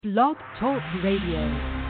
Blog Talk Radio.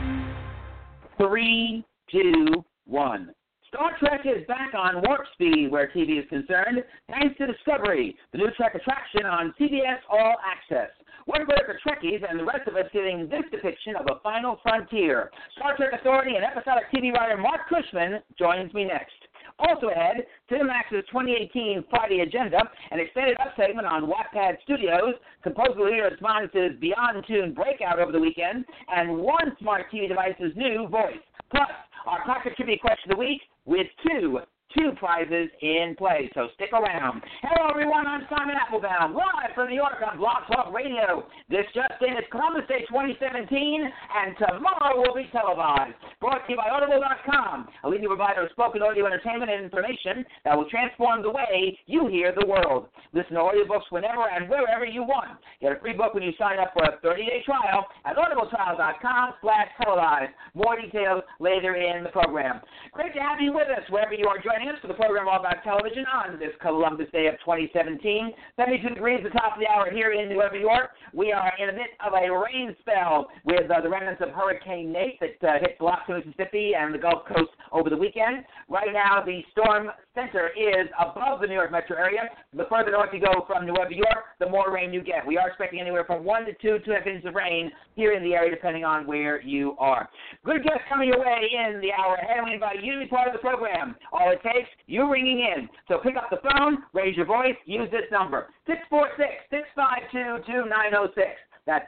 3, 2, 1. Star Trek is back on Warp Speed where TV is concerned, thanks to Discovery, the new Trek attraction on CBS All Access. One break for Trekkies and the rest of us getting this depiction of a final frontier. Star Trek authority and episodic TV writer Mark Cushman joins me next. Also ahead, Cinemax's 2018 Friday agenda, an extended up segment on Wattpad Studios, supposedly responds to Beyond Tune breakout over the weekend, and one smart TV device's new voice. Plus, our classic trivia question of the week with two prizes in play, so stick around. Hello, everyone. I'm Simon Applebaum, live from New York on Blog Talk Radio. This just in is Columbus Day 2017, and tomorrow will be televised. Brought to you by Audible.com, a leading provider of spoken audio entertainment and information that will transform the way you hear the world. Listen to audiobooks whenever and wherever you want. Get a free book when you sign up for a 30-day trial at audibletrial.com/televised. More details later in the program. Great to have you with us wherever you are joining us for the program all about television on this Columbus Day of 2017. 72 degrees at the top of the hour here in New York. We are in the midst of a rain spell with the remnants of Hurricane Nate that hit Biloxi, Mississippi and the Gulf Coast over the weekend. Right now, the storm center is above the New York metro area. The further north you go from New York, the more rain you get. We are expecting anywhere from 1 to 2.5 inches of rain here in the area, depending on where you are. Good guests coming your way in the hour ahead, and we invite you to be part of the program. All it takes, you ringing in. So pick up the phone, raise your voice, use this number, 646-652-2906. That's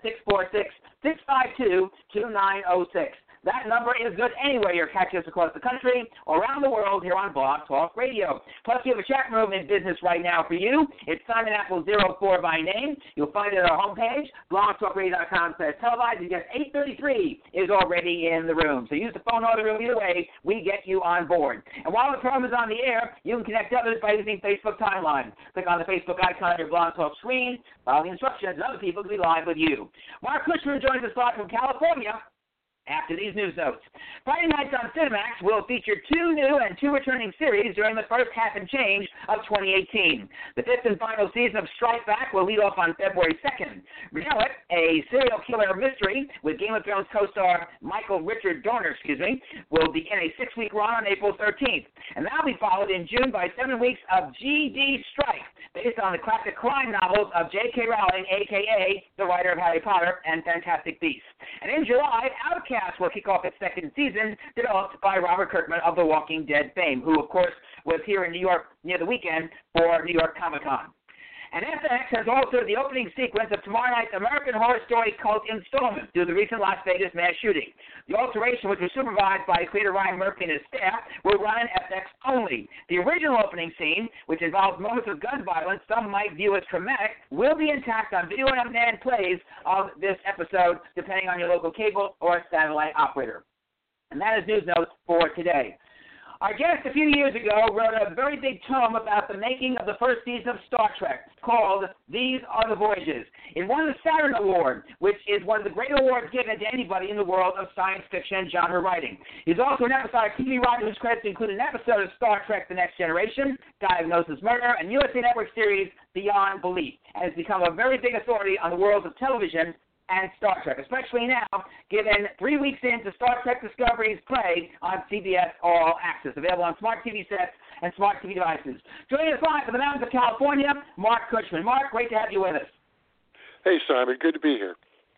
646-652-2906. That number is good anywhere you're catching us across the country or around the world here on Blog Talk Radio. Plus, we have a chat room in business right now for you. It's Simon Apple 04 by name. You'll find it on our homepage, blogtalkradio.com/televised. And guest 833 is already in the room. So use the phone or the room. Either way, we get you on board. And while the program is on the air, you can connect others by using Facebook Timeline. Click on the Facebook icon on your Blog Talk screen, follow the instructions, and other people can be live with you. Mark Cushman joins us live from California after these news notes. Friday nights on Cinemax will feature 2 new and 2 returning series during the first half and change of 2018. The 5th and final season of Strike Back will lead off on February 2nd. Relic, a serial killer mystery with Game of Thrones co-star Michael Richard Dorner, will begin a 6-week run on April 13th. And that'll be followed in June by 7 weeks of G.D. Strike, based on the classic crime novels of J.K. Rowling, a.k.a. the writer of Harry Potter and Fantastic Beasts. And in July, Outcast will kick off its 2nd season, developed by Robert Kirkman of The Walking Dead fame, who, of course, was here in New York near the weekend for New York Comic-Con. And FX has altered the opening sequence of tomorrow night's American Horror Story Cult installment due to the recent Las Vegas mass shooting. The alteration, which was supervised by creator Ryan Murphy and his staff, will run in FX only. The original opening scene, which involves moments of gun violence some might view as traumatic, will be intact on video on demand plays of this episode, depending on your local cable or satellite operator. And that is news notes for today. Our guest a few years ago wrote a very big tome about the making of the first season of Star Trek called These Are the Voyages. It won the Saturn Award, which is one of the great awards given to anybody in the world of science fiction and genre writing. He's also an episodic TV writer whose credits include an episode of Star Trek The Next Generation, Diagnosis Murder, and USA Network series Beyond Belief, and has become a very big authority on the world of television and Star Trek, especially now, given 3 weeks into Star Trek Discovery's play on CBS All Access, available on smart TV sets and smart TV devices. Joining us live from the mountains of California, Mark Cushman. Mark, great to have you with us. Hey, Simon, good to be here.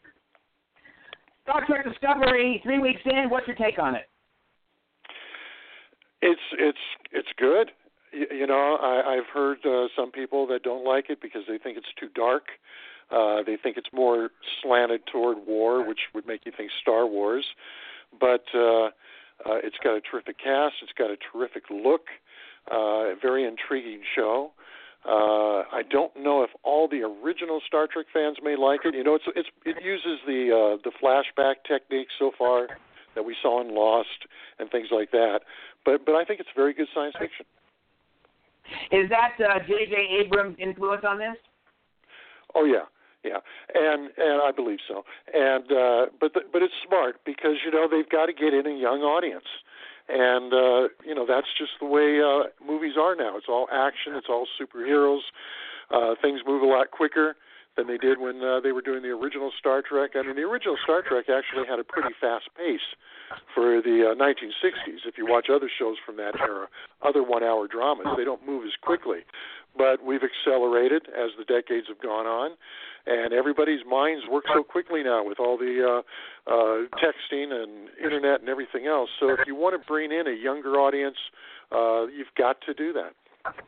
Star Trek Discovery, 3 weeks in, what's your take on it? It's good. You know, I've heard some people that don't like it because they think it's too dark. They think it's more slanted toward war, which would make you think Star Wars. But it's got a terrific cast. It's got a terrific look. A very intriguing show. I don't know if all the original Star Trek fans may like it. You know, it uses the flashback technique so far that we saw in Lost and things like that. But I think it's very good science fiction. Is that J.J. Abrams' influence on this? Oh yeah, and I believe so. And but it's smart because they've got to get in a young audience, and that's just the way movies are now. It's all action. It's all superheroes. Things move a lot quicker than they did when they were doing the original Star Trek. I mean, the original Star Trek actually had a pretty fast pace for the 1960s. If you watch other shows from that era, other one-hour dramas, they don't move as quickly. But we've accelerated as the decades have gone on, and everybody's minds work so quickly now with all the texting and internet and everything else. So if you want to bring in a younger audience, you've got to do that.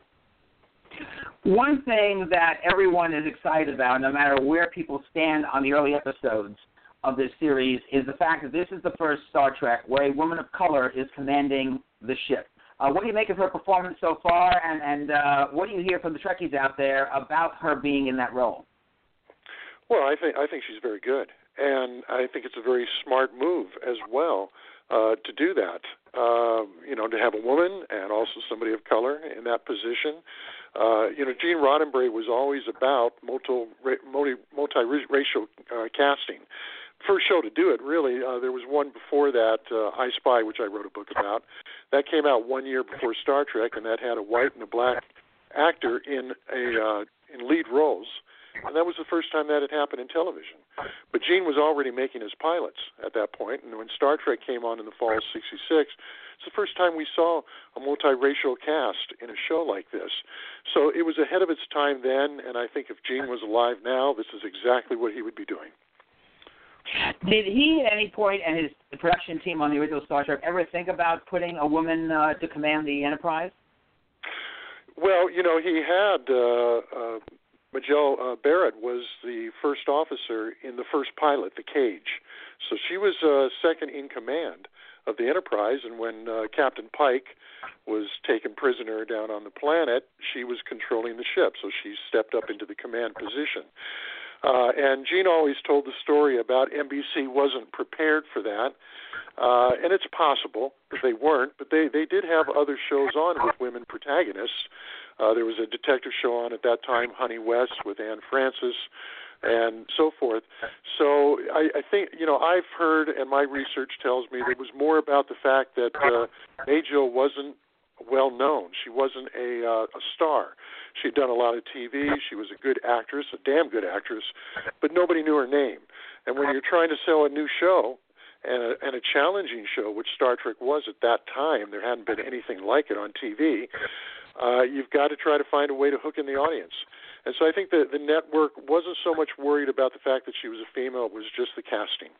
One thing that everyone is excited about, no matter where people stand on the early episodes of this series, is the fact that this is the first Star Trek where a woman of color is commanding the ship. What do you make of her performance so far, and what do you hear from the Trekkies out there about her being in that role? Well, I think she's very good, and I think it's a very smart move as well to do that. To have a woman and also somebody of color in that position. Gene Roddenberry was always about multi-racial casting. First show to do it, really. There was one before that, I Spy, which I wrote a book about. That came out 1 year before Star Trek, and that had a white and a black actor in lead roles. And that was the first time that had happened in television. But Gene was already making his pilots at that point, and when Star Trek came on in the fall of '66, it's the first time we saw a multiracial cast in a show like this. So it was ahead of its time then, and I think if Gene was alive now, this is exactly what he would be doing. Did he at any point and his production team on the original Star Trek ever think about putting a woman to command the Enterprise? Well, he had Majel Barrett was the first officer in the first pilot, The Cage. So she was second in command of the Enterprise, and when Captain Pike was taken prisoner down on the planet, she was controlling the ship, so she stepped up into the command position. And Gene always told the story about NBC wasn't prepared for that, and it's possible that they weren't, but they did have other shows on with women protagonists. There was a detective show on at that time, Honey West, with Anne Francis, and so forth. So I think, I've heard, and my research tells me, that it was more about the fact that Majel wasn't well known. She wasn't a star. She'd done a lot of TV. She was a good actress, a damn good actress, but nobody knew her name. And when you're trying to sell a new show and a challenging show, which Star Trek was at that time, there hadn't been anything like it on TV, you've got to try to find a way to hook in the audience. And so I think that the network wasn't so much worried about the fact that she was a female, it was just the casting.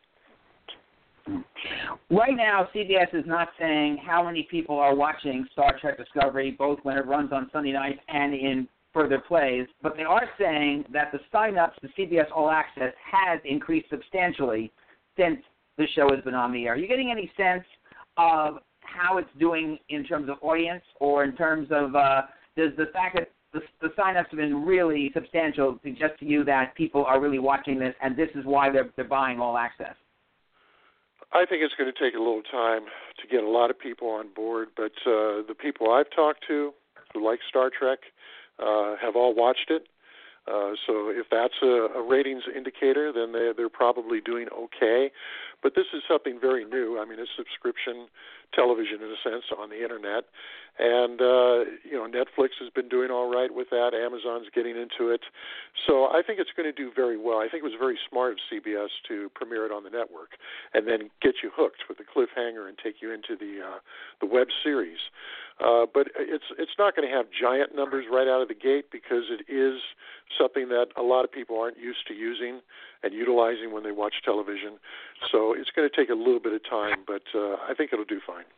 Right now, CBS is not saying how many people are watching Star Trek Discovery, both when it runs on Sunday nights and in further plays, but they are saying that the sign-ups to CBS All Access has increased substantially since the show has been on the air. Are you getting any sense of how it's doing in terms of audience, or in terms of does the fact that the sign-ups have been really substantial suggest to you that people are really watching this and this is why they're buying All Access? I think it's going to take a little time to get a lot of people on board, but the people I've talked to who like Star Trek have all watched it. So if that's a ratings indicator, then they're probably doing okay. But this is something very new. I mean, it's subscription television in a sense on the internet, and Netflix has been doing all right with that. Amazon's getting into it, so I think it's going to do very well. I think it was very smart of CBS to premiere it on the network and then get you hooked with a cliffhanger and take you into the web series. But it's not going to have giant numbers right out of the gate because it is something that a lot of people aren't used to using and utilizing when they watch television. So it's going to take a little bit of time, but I think it'll do fine.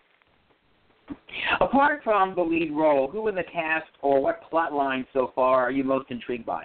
Apart from the lead role, who in the cast or what plot line so far are you most intrigued by?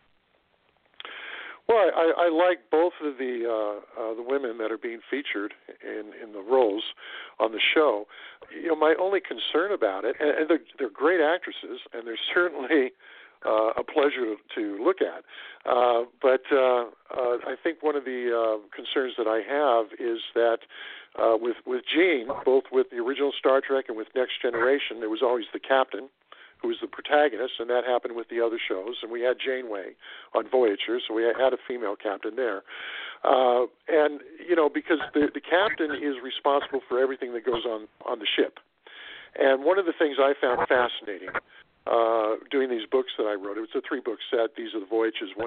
Well, I like both of the women that are being featured in the roles on the show. My only concern about it, and they're great actresses, and they're certainly a pleasure to look at. But I think one of the concerns that I have is that with Gene, both with the original Star Trek and with Next Generation, there was always the captain, who was the protagonist, and that happened with the other shows. And we had Janeway on Voyager, so we had a female captain there. And, because the captain is responsible for everything that goes on the ship. And one of the things I found fascinating doing these books that I wrote, it was a 3-book set. These are the Voyages, one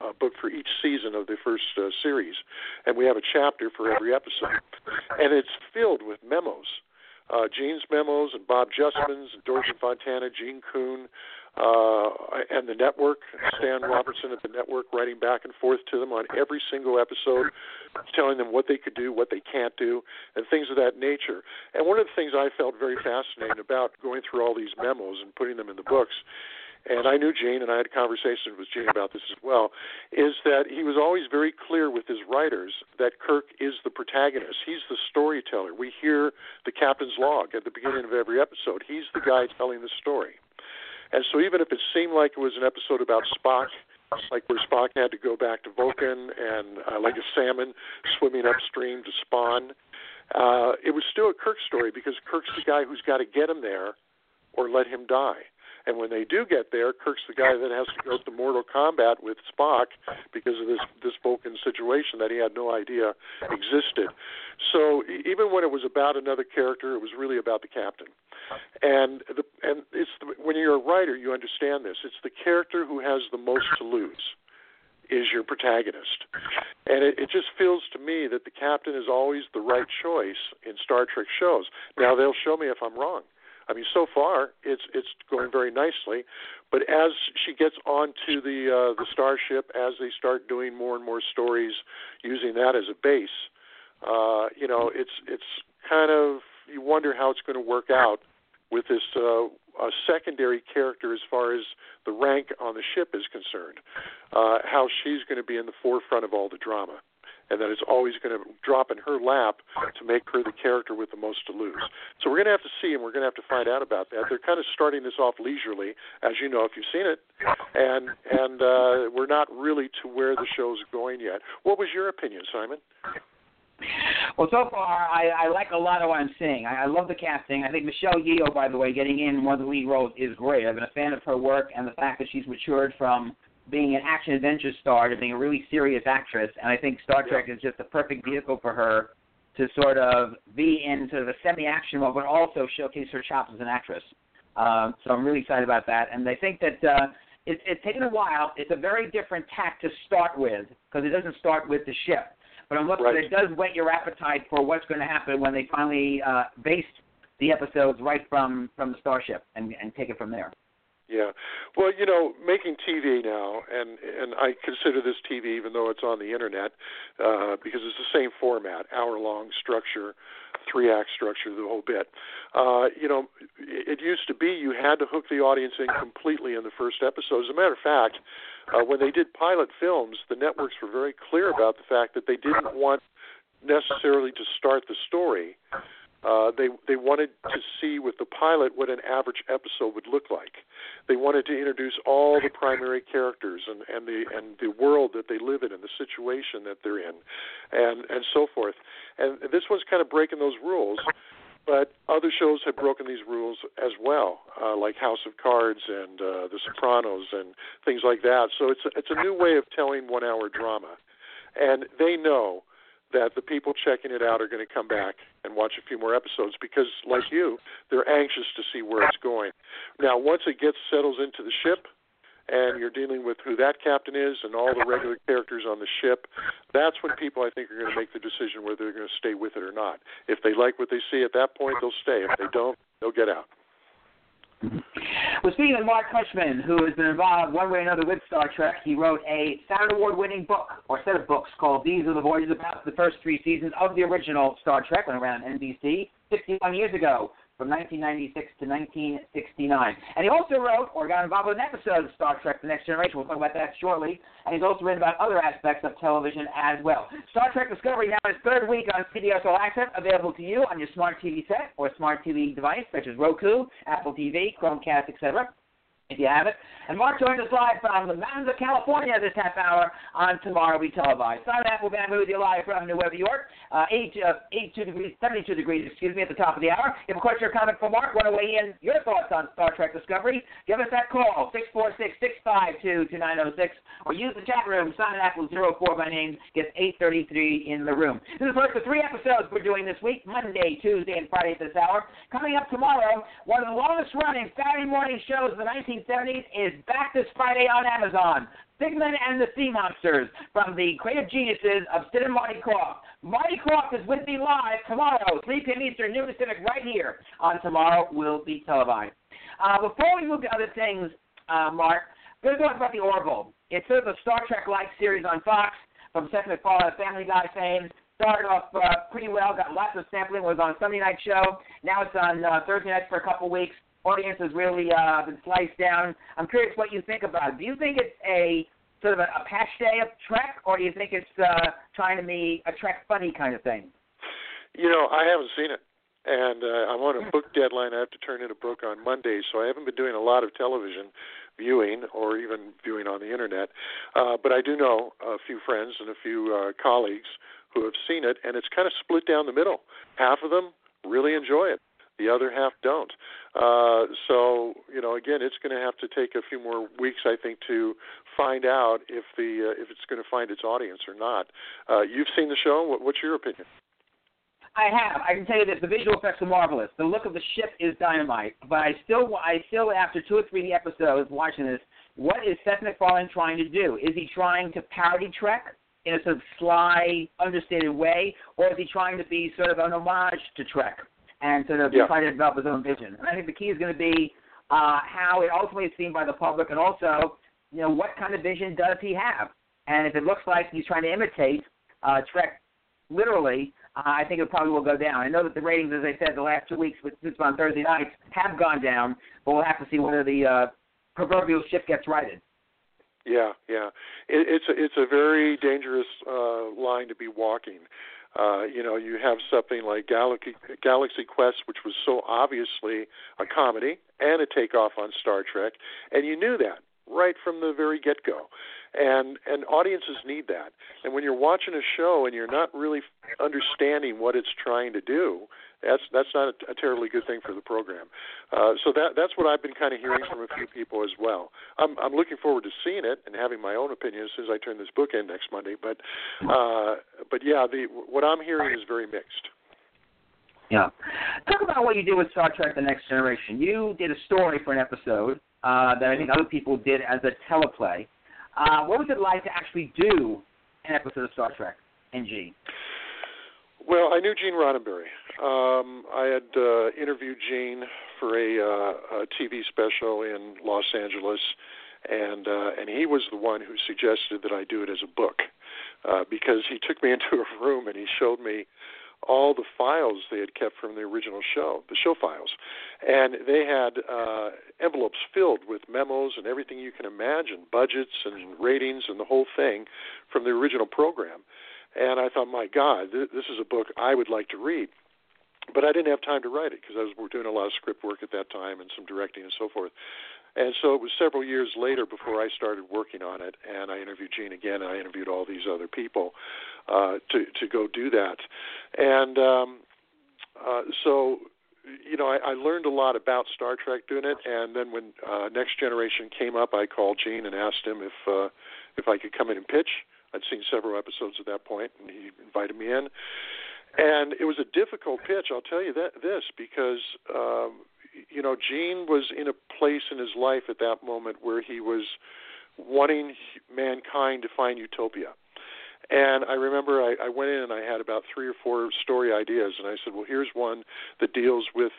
book for each season of the first series, and we have a chapter for every episode, and it's filled with memos. Gene's memos and Bob Justman's and Dorothy Fontana, Gene Kuhn, and the network, Stan Robertson at the network, writing back and forth to them on every single episode, telling them what they could do, what they can't do, and things of that nature. And one of the things I felt very fascinating about going through all these memos and putting them in the books, and I knew Gene, and I had conversations with Gene about this as well, is that he was always very clear with his writers that Kirk is the protagonist. He's the storyteller. We hear the captain's log at the beginning of every episode. He's the guy telling the story. And so even if it seemed like it was an episode about Spock, like where Spock had to go back to Vulcan and like a salmon swimming upstream to spawn, it was still a Kirk story because Kirk's the guy who's got to get him there or let him die. And when they do get there, Kirk's the guy that has to go to mortal combat with Spock because of this Vulcan situation that he had no idea existed. So even when it was about another character, it was really about the captain. And when you're a writer, you understand this. It's the character who has the most to lose is your protagonist. And it just feels to me that the captain is always the right choice in Star Trek shows. Now, they'll show me if I'm wrong. I mean, so far it's going very nicely, but as she gets onto the starship, as they start doing more and more stories using that as a base, it's kind of, you wonder how it's going to work out with this a secondary character as far as the rank on the ship is concerned, how she's going to be in the forefront of all the drama. And that it's always going to drop in her lap to make her the character with the most to lose. So we're going to have to see, and we're going to have to find out about that. They're kind of starting this off leisurely, as you know, if you've seen it, and we're not really to where the show's going yet. What was your opinion, Simon? Well, so far, I like a lot of what I'm seeing. I love the casting. I think Michelle Yeoh, by the way, getting in one of the lead roles is great. I've been a fan of her work and the fact that she's matured from being an action-adventure star to being a really serious actress, and I think Star Trek is just the perfect vehicle for her to sort of be in sort of a semi-action mode, but also showcase her chops as an actress. So I'm really excited about that, and I think that it's taken a while. It's a very different tack to start with, because it doesn't start with the ship. But I'm looking, it does whet your appetite for what's going to happen when they finally base the episodes right from the starship and take it from there. Yeah. Well, making TV now, and I consider this TV even though it's on the Internet, because it's the same format, hour-long structure, 3-act structure, the whole bit. It used to be you had to hook the audience in completely in the first episode. As a matter of fact, when they did pilot films, the networks were very clear about the fact that they didn't want necessarily to start the story. They wanted to see with the pilot what an average episode would look like. They wanted to introduce all the primary characters and the world that they live in and the situation that they're in, and so forth. And this one's kind of breaking those rules, but other shows have broken these rules as well, like House of Cards and The Sopranos and things like that. So it's a new way of telling 1-hour drama, and they know that the people checking it out are going to come back and watch a few more episodes because, like you, they're anxious to see where it's going. Now, once it settles into the ship and you're dealing with who that captain is and all the regular characters on the ship, that's when people, I think, are going to make the decision whether they're going to stay with it or not. If they like what they see at that point, they'll stay. If they don't, they'll get out. Well, speaking of Mark Cushman, who has been involved one way or another with Star Trek, he wrote a Saturn Award-winning book, or set of books, called These Are the Voyages, about the first 3 seasons of the original Star Trek when it ran on NBC 61 years ago, from 1996 to 1969. And he also wrote, or got involved with an episode of Star Trek The Next Generation. We'll talk about that shortly. And he's also written about other aspects of television as well. Star Trek Discovery now in its 3rd week on CBS All Access, available to you on your smart TV set or smart TV device, such as Roku, Apple TV, Chromecast, etc., if you have it. And Mark joins us live from the mountains of California this half hour on Tomorrow We Televise. Simon Applebaum with you live from New York, 72 degrees at the top of the hour. If you have a question or comment for Mark, want to weigh in your thoughts on Star Trek Discovery, give us that call, 646-652-2906, or use the chat room. Simon Apple 04 by name, gets 833 in the room. This is the first of 3 episodes we're doing this week, Monday, Tuesday, and Friday at this hour. Coming up tomorrow, one of the longest-running Saturday morning shows of the 1970s is back this Friday on Amazon. Sigmund and the Sea Monsters from the creative geniuses of Sid and Marty Krofft. Marty Krofft is with me live tomorrow, 3 p.m. Eastern, noon Pacific, right here on Tomorrow Will Be Televised. Before we move to other things, Mark, we're going to talk about the Orville. It's sort of a Star Trek-like series on Fox from Seth MacFarlane, Family Guy fame. Started off pretty well, got lots of sampling, was on Sunday night show. Now it's on Thursday nights for a couple weeks. Audience has really been sliced down. I'm curious what you think about it. Do you think it's a sort of a pastiche of Trek, or do you think it's trying to be a Trek funny kind of thing? You know, I haven't seen it. And I'm on a book deadline. I have to turn in a book on Monday, so I haven't been doing a lot of television viewing or even viewing on the Internet. But I do know a few friends and a few colleagues who have seen it, and it's kind of split down the middle. Half of them really enjoy it. The other half don't. So, you know, again, it's going to have to take a few more weeks, I think, to find out if it's going to find its audience or not. You've seen the show. What's your opinion? I have. I can tell you that the visual effects are marvelous. The look of the ship is dynamite. But I still, after 2 or 3 episodes watching this, what is Seth MacFarlane trying to do? Is he trying to parody Trek in a sort of sly, understated way, or is he trying to be sort of an homage to Trek and sort of trying to develop his own vision? And I think the key is going to be how it ultimately is seen by the public, and also, you know, what kind of vision does he have? And if it looks like he's trying to imitate Trek literally, I think it probably will go down. I know that the ratings, as I said, the last 2 weeks, since it's on Thursday nights, have gone down, but we'll have to see whether the proverbial ship gets righted. Yeah. It's a very dangerous line to be walking. You know, you have something like Galaxy Quest, which was so obviously a comedy and a takeoff on Star Trek, and you knew that right from the very get-go. And audiences need that. And when you're watching a show and you're not really understanding what it's trying to do, that's not a terribly good thing for the program. So that's what I've been kind of hearing from a few people as well. I'm looking forward to seeing it and having my own opinion as soon as I turn this book in next Monday. But yeah, what I'm hearing is very mixed. Yeah. Talk about what you did with Star Trek: The Next Generation. You did a story for an episode that I think other people did as a teleplay. What was it like to actually do an episode of Star Trek, NG? Well, I knew Gene Roddenberry. I had interviewed Gene for a TV special in Los Angeles, and he was the one who suggested that I do it as a book, because he took me into a room and he showed me all the files they had kept from the original show, the show files. And they had envelopes filled with memos and everything you can imagine, budgets and ratings and the whole thing from the original program. And I thought, my God, this is a book I would like to read. But I didn't have time to write it because I was doing a lot of script work at that time and some directing and so forth. And so it was several years later before I started working on it, and I interviewed Gene again, and I interviewed all these other people to go do that. And so, you know, I learned a lot about Star Trek doing it, and then when Next Generation came up, I called Gene and asked him if I could come in and pitch. I'd seen several episodes at that point, and he invited me in. And it was a difficult pitch, I'll tell you this, because you know, Gene was in a place in his life at that moment where he was wanting mankind to find utopia. And I remember I went in and I had about 3 or 4 story ideas, and I said, well, here's one that deals with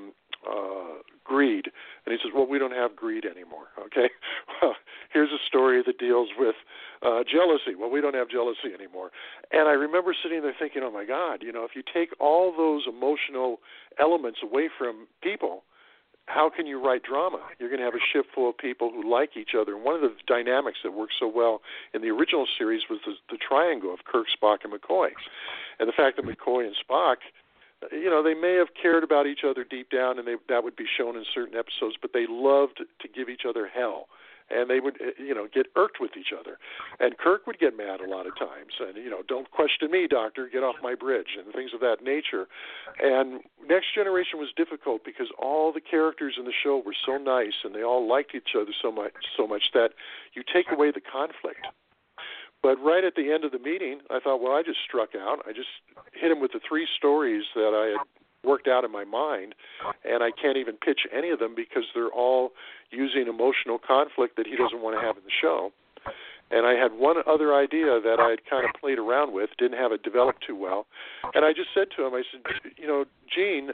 greed. And he says, well, we don't have greed anymore, okay? Well, here's a story that deals with jealousy. Well, we don't have jealousy anymore. And I remember sitting there thinking, oh, my God, you know, if you take all those emotional elements away from people, how can you write drama? You're going to have a ship full of people who like each other. And one of the dynamics that worked so well in the original series was the triangle of Kirk, Spock, and McCoy. And the fact that McCoy and Spock, you know, they may have cared about each other deep down, and that would be shown in certain episodes, but they loved to give each other hell. And they would, you know, get irked with each other. And Kirk would get mad a lot of times. And, you know, don't question me, Doctor, get off my bridge, and things of that nature. And Next Generation was difficult because all the characters in the show were so nice, and they all liked each other so much that you take away the conflict. But right at the end of the meeting, I thought, well, I just struck out. I just hit him with the 3 stories that I had worked out in my mind, and I can't even pitch any of them because they're all using emotional conflict that he doesn't want to have in the show. And I had one other idea that I had kind of played around with, didn't have it developed too well. And I just said to him, I said, Gene,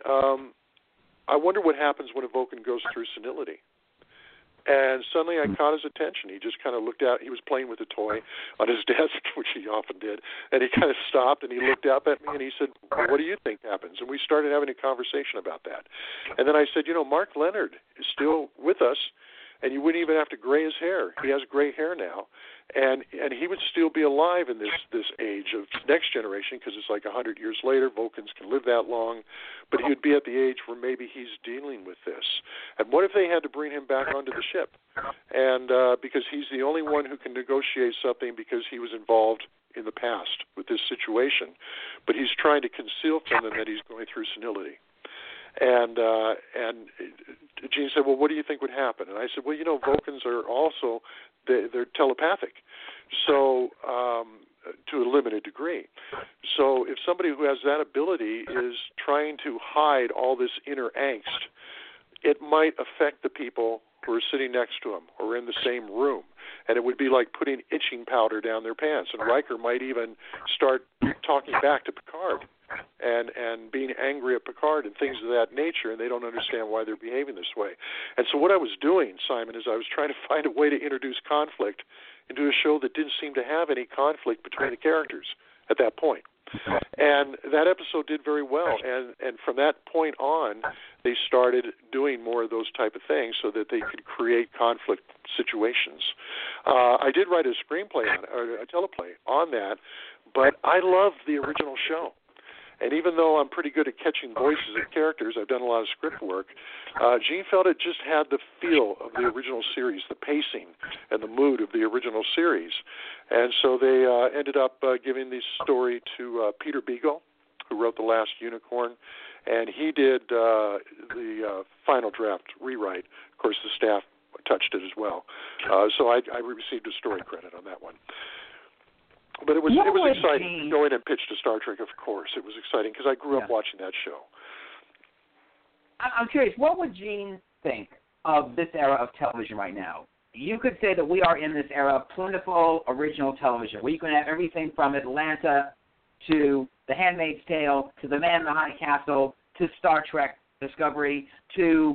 I wonder what happens when a Vulcan goes through senility. And suddenly I caught his attention. He just kind of looked out. He was playing with a toy on his desk, which he often did. And he kind of stopped and he looked up at me and he said, what do you think happens? And we started having a conversation about that. And then I said, Mark Lenard is still with us, and you wouldn't even have to gray his hair. He has gray hair now. And he would still be alive in this age of Next Generation, because it's like 100 years later, Vulcans can live that long, but he would be at the age where maybe he's dealing with this. And what if they had to bring him back onto the ship? And because he's the only one who can negotiate something, because he was involved in the past with this situation, but he's trying to conceal from them that he's going through senility. And Gene said, well, what do you think would happen? And I said, well, Vulcans are also, they're telepathic, so to a limited degree. So if somebody who has that ability is trying to hide all this inner angst, it might affect the people who are sitting next to him or in the same room. And it would be like putting itching powder down their pants. And Riker might even start talking back to Picard and being angry at Picard and things of that nature, and they don't understand why they're behaving this way. And so what I was doing, Simon, is I was trying to find a way to introduce conflict into a show that didn't seem to have any conflict between the characters at that point. And that episode did very well. And from that point on, they started doing more of those type of things so that they could create conflict situations. I did write a screenplay or a teleplay on that, but I loved the original show. And even though I'm pretty good at catching voices of characters, I've done a lot of script work, Gene felt it just had the feel of the original series, the pacing and the mood of the original series. And so they ended up giving the story to Peter Beagle, who wrote The Last Unicorn, and he did the final draft rewrite. Of course, the staff touched it as well. So I received a story credit on that one. But it was exciting to go in and pitch to Star Trek, of course. It was exciting because I grew up watching that show. I'm curious, what would Gene think of this era of television right now? You could say that we are in this era of plentiful original television, where you can have everything from Atlanta to The Handmaid's Tale to The Man in the High Castle to Star Trek Discovery to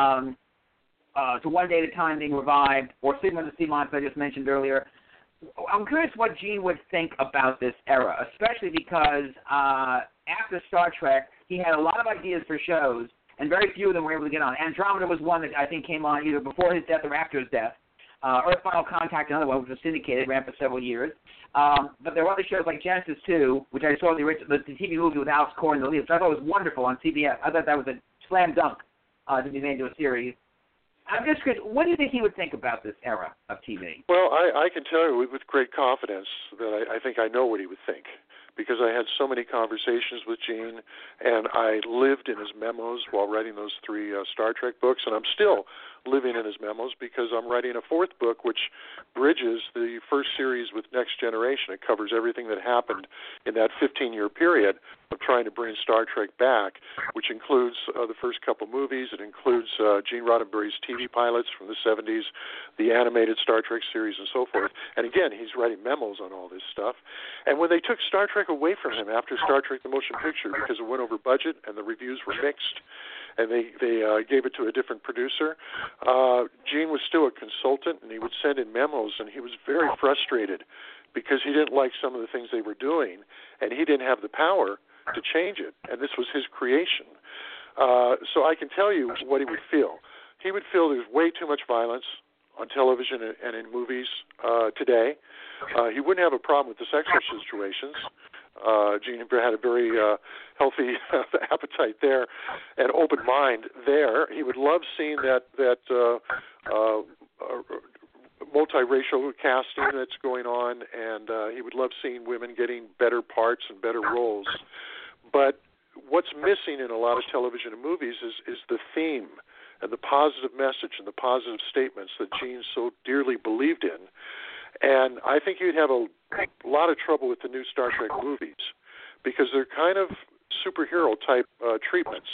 One Day at a Time being revived, or Sigma the Sea Monster I just mentioned earlier. I'm curious what Gene would think about this era, especially because after Star Trek, he had a lot of ideas for shows, and very few of them were able to get on. Andromeda was one that I think came on either before his death or after his death. Earth Final Contact, another one, which was syndicated, ran for several years. But there were other shows like Genesis 2, which I saw the TV movie with Alex Corr in the lead, which I thought was wonderful on CBS. I thought that was a slam dunk to be made into a series. I'm just curious, what do you think he would think about this era of TV? Well, I can tell you with great confidence that I think I know what he would think, because I had so many conversations with Gene, and I lived in his memos while writing those 3 Star Trek books, and I'm still living in his memos because I'm writing a 4th book which bridges the first series with Next Generation. It covers everything that happened in that 15-year period of trying to bring Star Trek back, which includes the first couple movies. It includes Gene Roddenberry's TV pilots from the 70s, the animated Star Trek series, and so forth. And again, he's writing memos on all this stuff. And when they took Star Trek away from him after Star Trek the Motion Picture because it went over budget and the reviews were mixed, and they gave it to a different producer, Gene was still a consultant, and he would send in memos, and he was very frustrated because he didn't like some of the things they were doing, and he didn't have the power to change it, and this was his creation. So I can tell you what he would feel. He would feel there's way too much violence on television and in movies today. He wouldn't have a problem with the sexual situations. Gene had a very healthy appetite there and open mind there. He would love seeing that multiracial casting that's going on, and he would love seeing women getting better parts and better roles. But what's missing in a lot of television and movies is the theme and the positive message and the positive statements that Gene so dearly believed in. And I think you'd have a lot of trouble with the new Star Trek movies because they're kind of superhero-type treatments.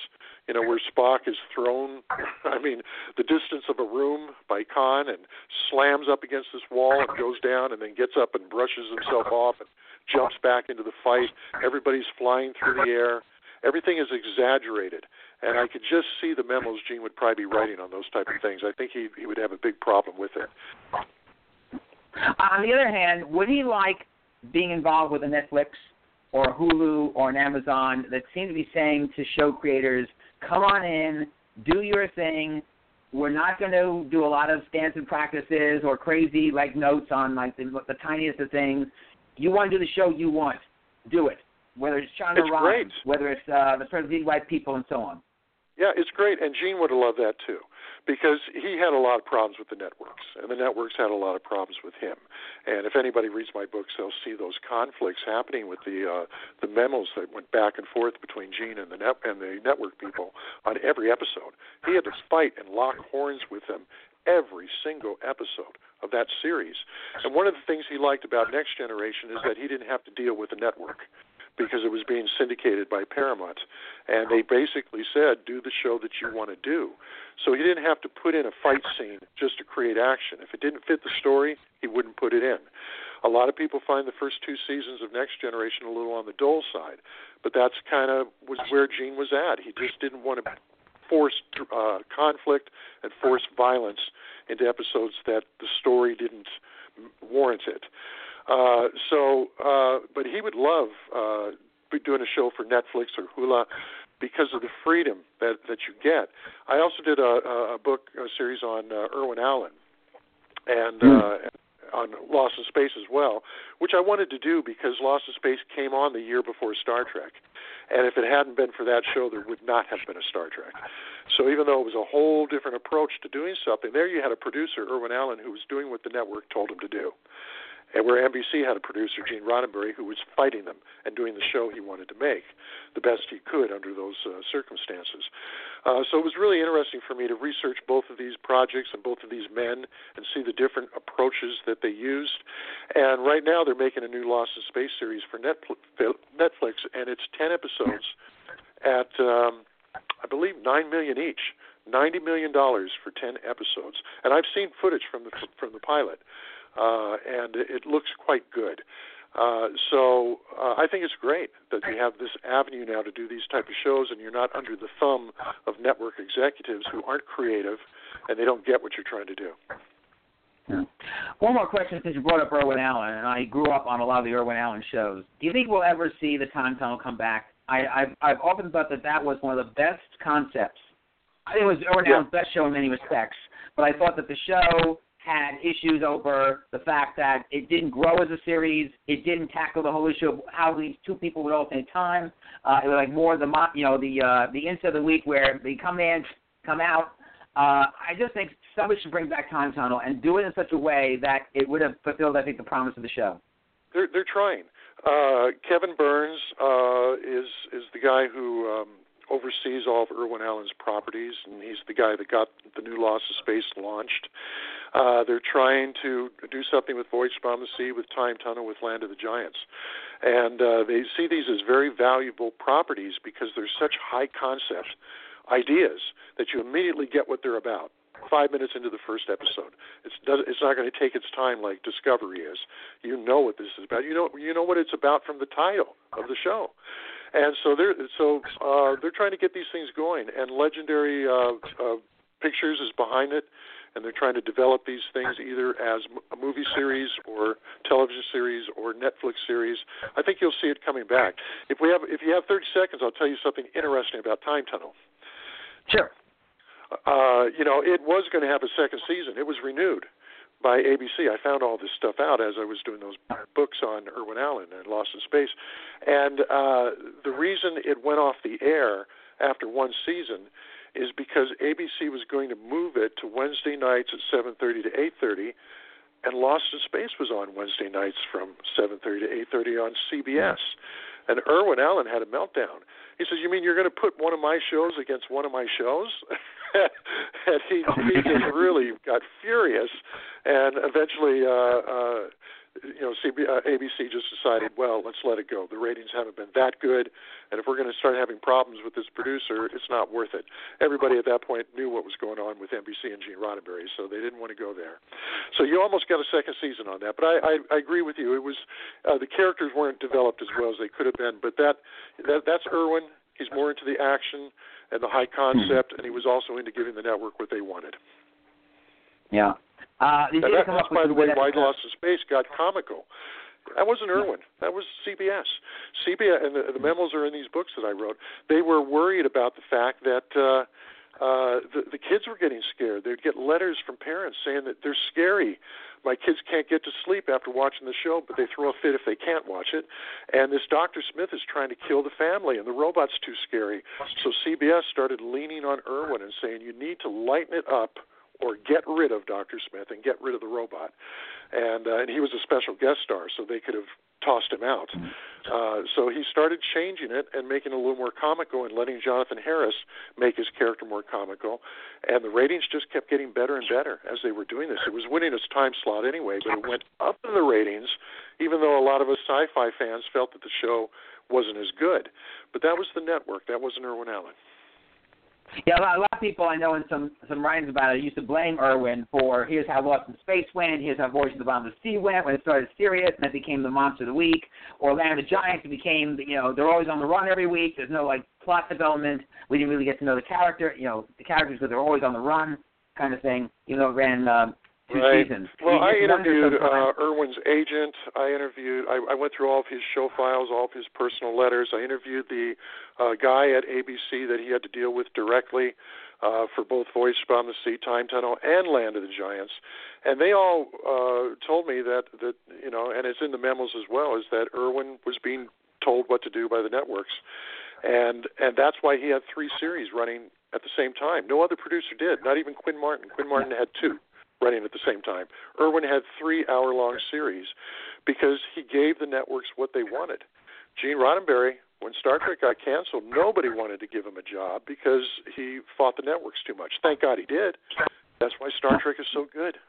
where Spock is thrown, the distance of a room by Khan and slams up against this wall and goes down and then gets up and brushes himself off and jumps back into the fight. Everybody's flying through the air. Everything is exaggerated. And I could just see the memos Gene would probably be writing on those type of things. I think he would have a big problem with it. On the other hand, would he like being involved with a Netflix or Hulu or an Amazon that seem to be saying to show creators, come on in, do your thing. We're not going to do a lot of standard practices or crazy notes on the tiniest of things. You want to do the show you want, do it. Whether it's Shonda Rhimes, whether it's the sort of white people and so on. Yeah, it's great, and Gene would have loved that too, because he had a lot of problems with the networks, and the networks had a lot of problems with him. And if anybody reads my books, they'll see those conflicts happening with the memos that went back and forth between Gene and the network people on every episode. He had to fight and lock horns with them every single episode of that series. And one of the things he liked about Next Generation is that he didn't have to deal with the network, because it was being syndicated by Paramount. And they basically said, do the show that you want to do. So he didn't have to put in a fight scene just to create action. If it didn't fit the story, he wouldn't put it in. A lot of people find the first 2 seasons of Next Generation a little on the dull side, but that's kind of was where Gene was at. He just didn't want to force conflict and force violence into episodes that the story didn't warrant it. But he would love doing a show for Netflix or Hulu because of the freedom that you get. I also did a series on Irwin Allen and on Lost in Space as well, which I wanted to do because Lost in Space came on the year before Star Trek. And if it hadn't been for that show, there would not have been a Star Trek. So even though it was a whole different approach to doing something, there you had a producer, Irwin Allen, who was doing what the network told him to do. And where NBC had a producer, Gene Roddenberry, who was fighting them and doing the show he wanted to make the best he could under those circumstances. So it was really interesting for me to research both of these projects and both of these men and see the different approaches that they used. And right now they're making a new Lost in Space series for Netflix, and it's 10 episodes at, I believe, $9 million each. $90 million for 10 episodes. And I've seen footage from the pilot. And it looks quite good. So I think it's great that you have this avenue now to do these type of shows, and you're not under the thumb of network executives who aren't creative and they don't get what you're trying to do. Yeah. One more question, since you brought up Irwin Allen, and I grew up on a lot of the Irwin Allen shows. Do you think we'll ever see the time tunnel come back? I've often thought that was one of the best concepts. I think it was Irwin Allen's best show in many respects, but I thought that the show had issues over the fact that it didn't grow as a series. It didn't tackle the whole issue of how these 2 people would alternate time. It was like more the inside of the week where they come in, come out. I just think somebody should bring back Time Tunnel and do it in such a way that it would have fulfilled, I think, the promise of the show. They're trying. Kevin Burns is the guy who oversees all of Irwin Allen's properties, and he's the guy that got the new Lost in Space launched. They're trying to do something with Voyage Beyond the Sea, with Time Tunnel, with Land of the Giants. And they see these as very valuable properties because they're such high concept ideas that you immediately get what they're about 5 minutes into the first episode. It's not going to take its time like Discovery is. You know what this is about. You know what it's about from the title of the show. And so they're trying to get these things going, and Legendary Pictures is behind it, and they're trying to develop these things either as a movie series or television series or Netflix series. I think you'll see it coming back. If you have 30 seconds, I'll tell you something interesting about Time Tunnel. Sure. It was going to have a second season. It was renewed by ABC. I found all this stuff out as I was doing those books on Irwin Allen and Lost in Space. And the reason it went off the air after one season is because ABC was going to move it to Wednesday nights at 7:30 to 8:30, and Lost in Space was on Wednesday nights from 7:30 to 8:30 on CBS. And Irwin Allen had a meltdown. He says, "You mean you're going to put one of my shows against one of my shows?" And he just really got furious. And eventually ABC just decided, well, let's let it go. The ratings haven't been that good, and if we're going to start having problems with this producer, it's not worth it. Everybody at that point knew what was going on with NBC and Gene Roddenberry, so they didn't want to go there. So you almost got a second season on that. But I agree with you. It was the characters weren't developed as well as they could have been. But that's Irwin. He's more into the action and the high concept, and he was also into giving the network what they wanted. Yeah. That's, by the way, why Lost in Space got comical. That wasn't Irwin. That was CBS. CBS, and the memos are in these books that I wrote. They were worried about the fact that the kids were getting scared. They'd get letters from parents saying that they're scary. My kids can't get to sleep after watching the show, but they throw a fit if they can't watch it. And this Dr. Smith is trying to kill the family, and the robot's too scary. So CBS started leaning on Irwin and saying, you need to lighten it up or get rid of Dr. Smith and get rid of the robot. And he was a special guest star, so they could have tossed him out. So he started changing it and making it a little more comical and letting Jonathan Harris make his character more comical. And the ratings just kept getting better and better as they were doing this. It was winning its time slot anyway, but it went up in the ratings, even though a lot of us sci-fi fans felt that the show wasn't as good. But that was the network. That wasn't Irwin Allen. Yeah, a lot of people I know in some writings about it used to blame Irwin for here's how Lost in Space went, here's how Voyage of the Bottom of the Sea went when it started serious and it became the Monster of the Week, or Land of the Giants, it became, they're always on the run every week, there's no, plot development, we didn't really get to know the characters because they're always on the run kind of thing, even though it ran two seasons. Well, I interviewed Irwin's agent. I went through all of his show files, all of his personal letters. I interviewed the guy at ABC that he had to deal with directly for both Voyage Beyond the Sea, Time Tunnel, and Land of the Giants. And they all told me that, and it's in the memos as well, is that Irwin was being told what to do by the networks. And that's why he had 3 series running at the same time. No other producer did, not even Quinn Martin. Quinn Martin had 2. Running at the same time. Irwin had 3 hour-long series because he gave the networks what they wanted. Gene Roddenberry, when Star Trek got canceled, nobody wanted to give him a job because he fought the networks too much. Thank God he did. That's why Star Trek is so good.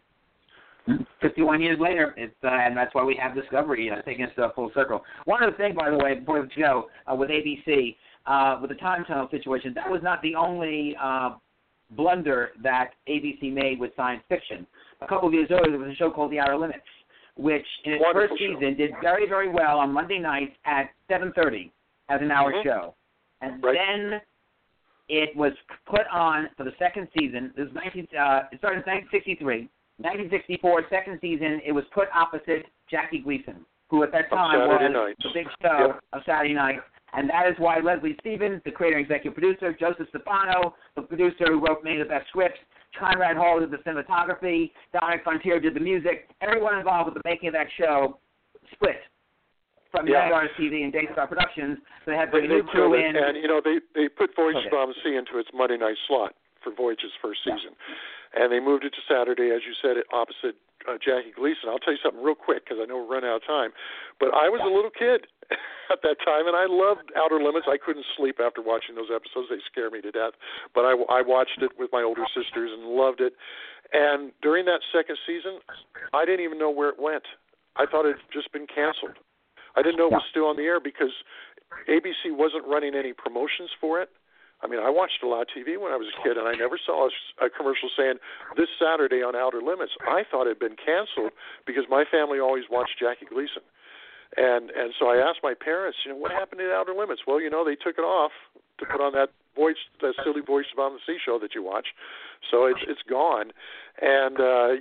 51 years later, and that's why we have Discovery taking us full circle. One other thing, by the way, before we go, with ABC, with the Time Tunnel situation, that was not the only blunder that ABC made with science fiction. A couple of years earlier, there was a show called The Outer Limits, which in its first season did very, very well on Monday nights at 7:30 as an hour show. And then it was put on for the second season. It started in 1963. 1964, second season, it was put opposite Jackie Gleason, who at that time was the big show of Saturday night. And that is why Leslie Stevens, the creator and executive producer, Joseph Stefano, the producer who wrote many of the best scripts, Conrad Hall did the cinematography, Dominic Frontier did the music, everyone involved with the making of that show split from United Artists TV and Daystar Productions. So they had the new crew in. And, they put Voyage Beyond the Sea into its Monday night slot for Voyage's first season. And they moved it to Saturday, as you said, opposite Jackie Gleason. I'll tell you something real quick because I know we're running out of time. But I was a little kid at that time, and I loved Outer Limits. I couldn't sleep after watching those episodes. They scared me to death. But I watched it with my older sisters and loved it. And during that second season, I didn't even know where it went. I thought it had just been canceled. I didn't know it was still on the air because ABC wasn't running any promotions for it. I mean, I watched a lot of TV when I was a kid, and I never saw a commercial saying, this Saturday on Outer Limits. I thought it had been canceled because my family always watched Jackie Gleason. And so I asked my parents, what happened to Outer Limits? Well, they took it off to put on that silly Voyage Beyond the Sea show that you watch. So it's gone. And,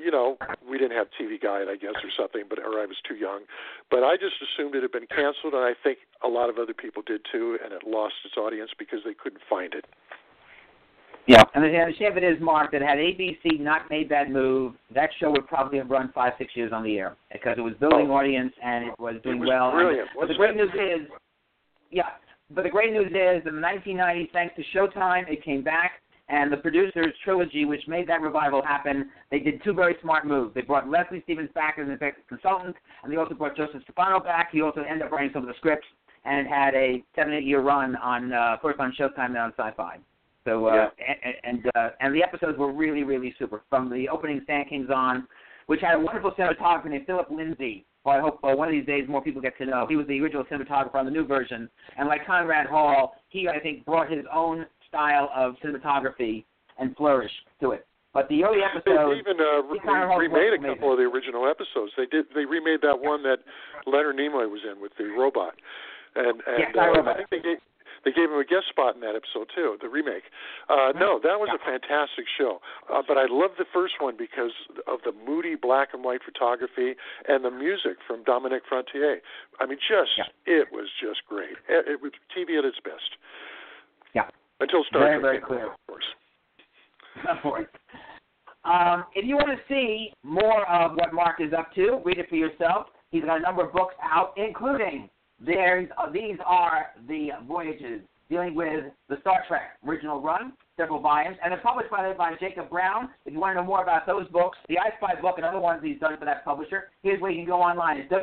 we didn't have TV Guide, I guess, or something, or I was too young. But I just assumed it had been canceled, and I think a lot of other people did too, and it lost its audience because they couldn't find it. Yeah, and the shame of it is, Mark, that had ABC not made that move, that show would probably have run 5-6 years on the air because it was building audience and it was doing well. Brilliant. But the great news is, that in the 1990s, thanks to Showtime, it came back, and the producers' trilogy, which made that revival happen, they did 2 very smart moves. They brought Leslie Stevens back as an executive consultant, and they also brought Joseph Stefano back. He also ended up writing some of the scripts and had a 7-8 year run on first on Showtime, then on Sci-Fi. So and the episodes were really, really super. From the opening Sand Kings on which had a wonderful cinematographer named Philip Lindsay. Well, I hope one of these days more people get to know. He was the original cinematographer on the new version. And like Conrad Hall, he, I think, brought his own style of cinematography and flourish to it. But the early episodes... They even remade a couple of the original episodes. They remade that one that Leonard Nimoy was in with the robot. And I think they gave him a guest spot in that episode, too, the remake. No, that was a fantastic show. But I loved the first one because of the moody black and white photography and the music from Dominique Frontier. I mean, it was just great. It was TV at its best. Yeah. Until Star Trek. Very clear. Of course. Of course. If you want to see more of what Mark is up to, read it for yourself. He's got a number of books out, including these are the voyages dealing with the Star Trek original run, several volumes, and they're published by Jacob Brown. If you want to know more about those books, the I Spy book and other ones he's done for that publisher, here's where you can go online. It's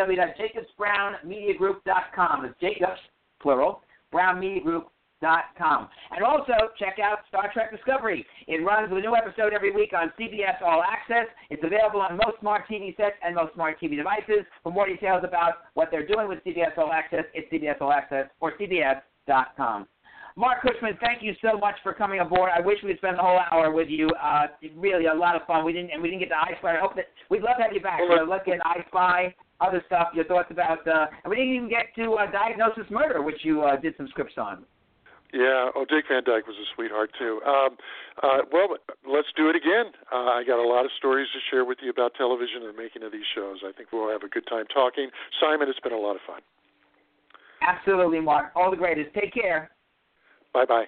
www.jacobsbrownmediagroup.com. It's Jacobs, plural, brownmediagroup.com. And also check out Star Trek Discovery. It runs with a new episode every week on CBS All Access. It's available on most smart TV sets and most smart TV devices. For more details about what they're doing with CBS All Access, it's CBS All Access or CBS.com. Mark Cushman, thank you so much for coming aboard. I wish we'd spend the whole hour with you. Really a lot of fun. We didn't get to I Spy. I hope that we'd love to have you back. Let's get I Spy, other stuff, your thoughts about. And we didn't even get to Diagnosis Murder, which you did some scripts on. Yeah, Dick Van Dyke was a sweetheart, too. Well, let's do it again. I got a lot of stories to share with you about television and the making of these shows. I think we'll have a good time talking. Simon, it's been a lot of fun. Absolutely, Mark. All the greatest. Take care. Bye-bye.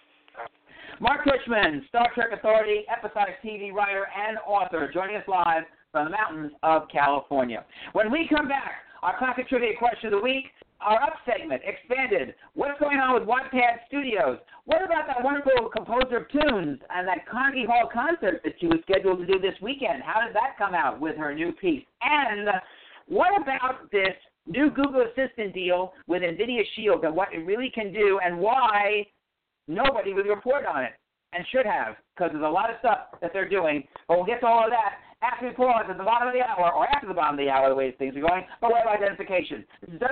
Mark Cushman, Star Trek Authority, episodic TV writer and author, joining us live from the mountains of California. When we come back, our classic trivia question of the week, our up segment, expanded. What's going on with Wattpad Studios? What about that wonderful composer of tunes and that Carnegie Hall concert that she was scheduled to do this weekend? How did that come out with her new piece? And what about this new Google Assistant deal with NVIDIA Shield and what it really can do and why nobody really reported on it and should have, because there's a lot of stuff that they're doing. But we'll get to all of that after we pause at the bottom of the hour, or after the bottom of the hour, the way things are going, but web identification. This is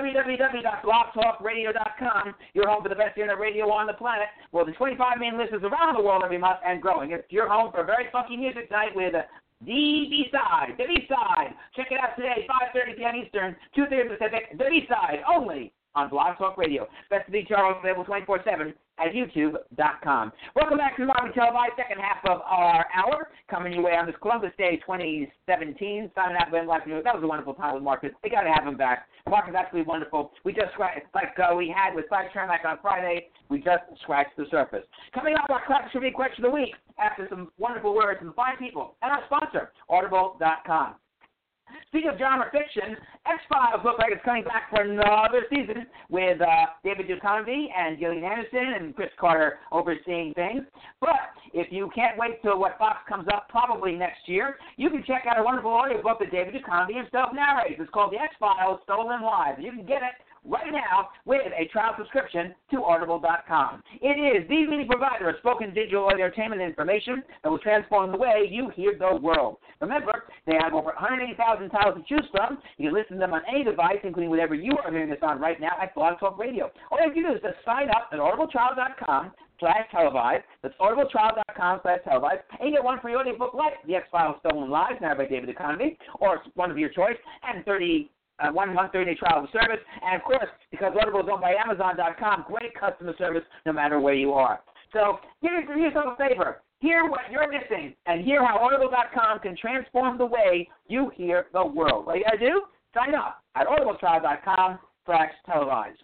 www.blogtalkradio.com, your home for the best internet radio on the planet. Well, the 25 million listeners around the world every month and growing. It's your home for very funky music tonight with the B-Side. The B-Side. Check it out today, 5:30 p.m. Eastern, 2:30 Pacific. The B-Side, only on Blog Talk Radio. Best of the Charles, available 24/7 at YouTube.com. Welcome back to the Marvin Televised, second half of our hour, coming your way on this Columbus Day 2017. Simon Appleton, Life News. That was a wonderful time with Marcus. We got to have him back. Mark is absolutely wonderful. We just scratched, we had with Clyde Chermak on Friday, we just scratched the surface. Coming up, our classic trivia question of the week, after some wonderful words from fine people, and our sponsor, Audible.com. Speaking of genre fiction, X-Files looks like it's coming back for another season with David Duchovny and Gillian Anderson and Chris Carter overseeing things. But if you can't wait till what Fox comes up probably next year, you can check out a wonderful audiobook that David Duchovny himself narrates. It's called The X-Files Stolen Lives. You can get it right now with a trial subscription to Audible.com. It is the leading provider of spoken digital entertainment information that will transform the way you hear the world. Remember, they have over 180,000 titles to choose from. You can listen to them on any device, including whatever you are hearing this on right now at Blog Talk Radio. All you have to do is just sign up at audibletrial.com/televised. That's audibletrial.com/televised. And you get one free audiobook like The X-Files Stolen Lives, narrated by David Duchovny, or one of your choice, and 1 month 30-day trial of service. And, of course, because Audible is owned by Amazon.com, great customer service no matter where you are. So do yourself a favor. Hear what you're missing and hear how Audible.com can transform the way you hear the world. What you got to do? Sign up at audibletrial.com/televised.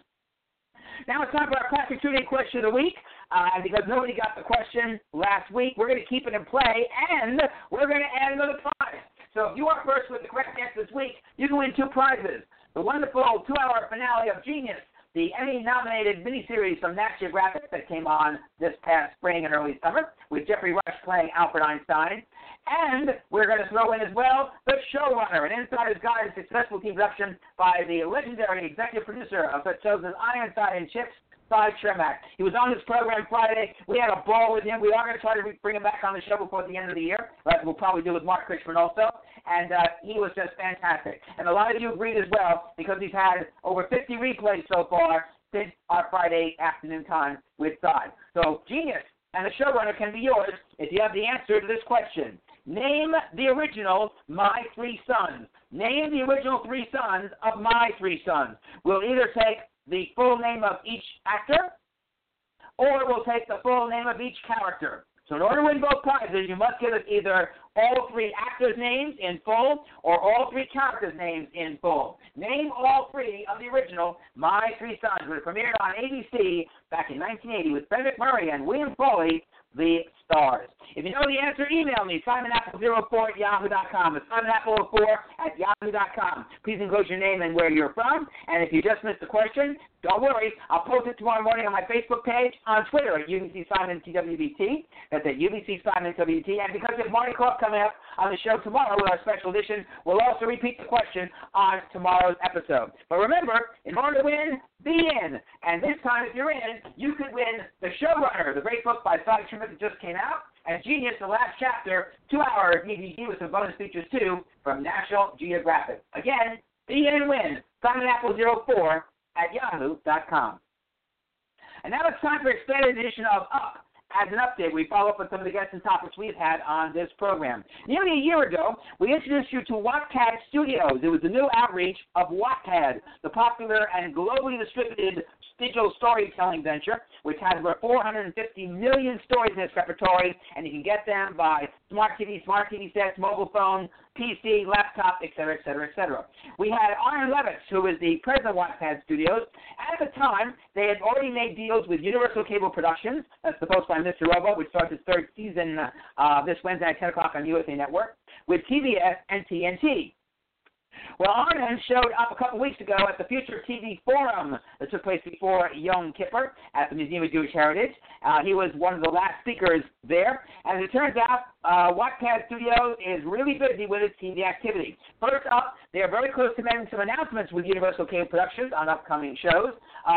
Now it's time for our classic trivia question of the week. And because nobody got the question last week, we're going to keep it in play, and we're going to add another prize. So if you are first with the correct answer this week, you can win 2 prizes. The wonderful 2-hour finale of Genius, the Emmy-nominated miniseries from Nat Geographic that came on this past spring and early summer, with Jeffrey Rush playing Albert Einstein. And we're going to throw in as well The Showrunner, an insider's guide to successful TV production by the legendary executive producer of such shows as Ironside and Chips, Clyde Chermak. He was on this program Friday. We had a ball with him. We are going to try to bring him back on the show before the end of the year, like we'll probably do with Mark Cushman also. and he was just fantastic. And a lot of you agreed as well, because he's had over 50 replays so far since our Friday afternoon time with Todd. So, genius, and the showrunner can be yours if you have the answer to this question. Name the original My Three Sons. Name the original three sons of My Three Sons. We'll either take the full name of each actor, or we'll take the full name of each character. So in order to win both prizes, you must give us either all three actors' names in full or all three characters' names in full. Name all three of the original My Three Sons, which premiered on ABC back in 1980 with Ben McMurray and William Foley, the stars. If you know the answer, email me, SimonApple04@yahoo.com. It's SimonApple04@yahoo.com. Please enclose your name and where you're from. And if you just missed the question, don't worry. I'll post it tomorrow morning on my Facebook page, on Twitter at UBC Simon TWBT. That's at UBC Simon TWBT. And because we have Marty Clark coming up on the show tomorrow with our special edition, we'll also repeat the question on tomorrow's episode. But remember, in order to win, be in. And this time, if you're in, you could win The Showrunner, the great book by Cy Schmidt that just came out, and Genius, the last chapter, 2-hour DVD with some bonus features too from National Geographic. Again, be in and win. SimonApple04@yahoo.com. And now it's time for an expanded edition of Up. As an update, we follow up on some of the guests and topics we've had on this program. Nearly a year ago, we introduced you to Wattpad Studios. It was the new outreach of Wattpad, the popular and globally distributed digital storytelling venture, which has over 450 million stories in its repertory, and you can get them by smart TV sets, mobile phone, PC, laptop, etc., etc., etc. We had Aaron Levitz, who was the president of Wattpad Studios. At the time, they had already made deals with Universal Cable Productions, that's the post by Mr. Robo, which starts its third season this Wednesday at 10 o'clock on USA Network, with TBS and TNT. Well, Arnon showed up a couple weeks ago at the Future TV Forum that took place before Yom Kippur at the Museum of Jewish Heritage. He was one of the last speakers there. And as it turns out, Wattpad Studios is really busy with its TV activity. First up, they are very close to making some announcements with Universal Cable Productions on upcoming shows.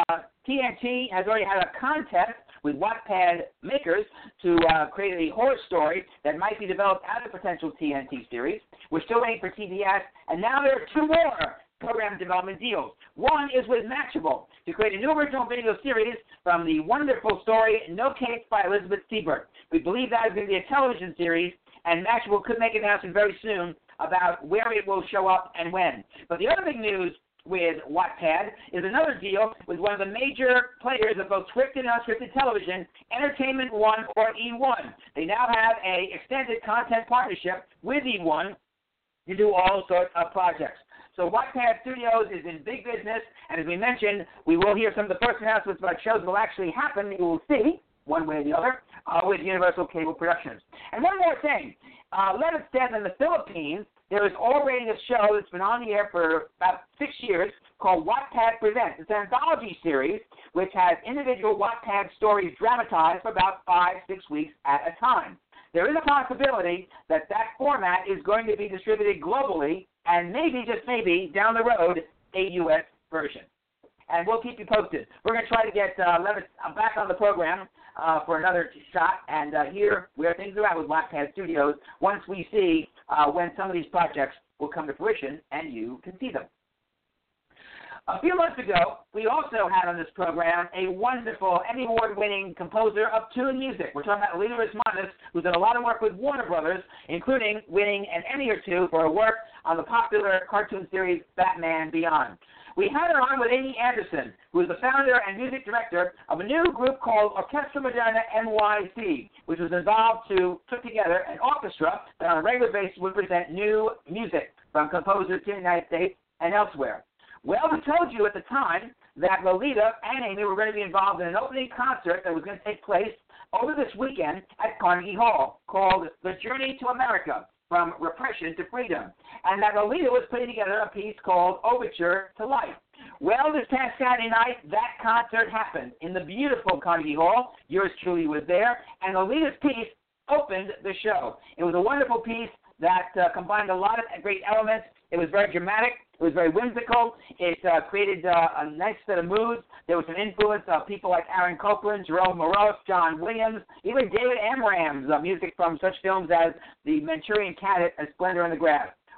TNT has already had a contest with Wattpad makers to create a horror story that might be developed out of potential TNT series. We're still waiting for TBS, and now there are two more program development deals. One is with Mashable to create a new original video series from the wonderful story No Case by Elizabeth Siebert. We believe that is going to be a television series, and Mashable could make an announcement very soon about where it will show up and when. But the other big news with Wattpad is another deal with one of the major players of both scripted and unscripted television, Entertainment One, or E1. They now have an extended content partnership with E1 to do all sorts of projects. So Wattpad Studios is in big business, and as we mentioned, we will hear some of the first announcements about shows that will actually happen. You will see, one way or the other, with Universal Cable Productions. And one more thing. Let it stand in the Philippines, there is already a show that's been on the air for about 6 years called Wattpad Presents. It's an anthology series which has individual Wattpad stories dramatized for about 5-6 weeks at a time. There is a possibility that that format is going to be distributed globally and maybe, just maybe, down the road, a U.S. version. And we'll keep you posted. We're going to try to get Levitt back on the program for another shot and hear where things are at with Wattpad Studios once we see when some of these projects will come to fruition and you can see them. A few months ago, we also had on this program a wonderful Emmy Award-winning composer of tune music. We're talking about Alida Rismanis, who's done a lot of work with Warner Brothers, including winning an Emmy or two for her work on the popular cartoon series Batman Beyond. We had her on with Amy Anderson, who is the founder and music director of a new group called Orchestra Moderna NYC, which was involved to put together an orchestra that on a regular basis would present new music from composers in the United States and elsewhere. Well, we told you at the time that Lolita and Amy were going to be involved in an opening concert that was going to take place over this weekend at Carnegie Hall called The Journey to America, From Repression to Freedom, and that Lolita was putting together a piece called Overture to Life. Well, this past Saturday night, that concert happened in the beautiful Carnegie Hall. Yours truly was there, and Lolita's piece opened the show. It was a wonderful piece that combined a lot of great elements. It was very dramatic. It was very whimsical. It created a nice set of moods. There was an influence of people like Aaron Copland, Jerome Moross, John Williams, even David Amram's music from such films as The Manchurian Candidate and Splendor in the Grass.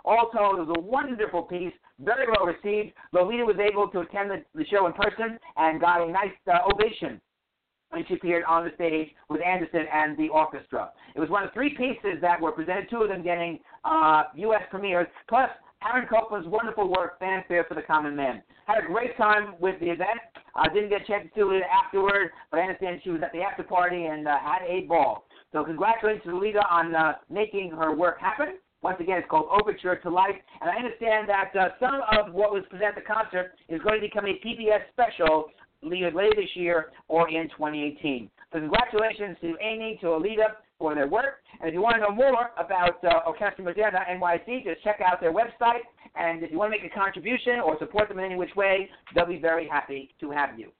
All told, it was a wonderful piece, very well received. Lolita was able to attend the show in person and got a nice ovation when she appeared on the stage with Anderson and the orchestra. It was one of 3 pieces that were presented, 2 of them getting U.S. premieres, plus Aaron Copland's wonderful work, Fanfare for the Common Man. Had a great time with the event. Didn't get a chance to do it afterward, but I understand she was at the after party and had a ball. So congratulations to Lolita on making her work happen. Once again, it's called Overture to Life. And I understand that some of what was presented at the concert is going to become a PBS special either later this year or in 2018. So congratulations to Amy, to Alita for their work. And if you want to know more about Orchestra Moderna NYC, just check out their website. And if you want to make a contribution or support them in any which way, they'll be very happy to have you.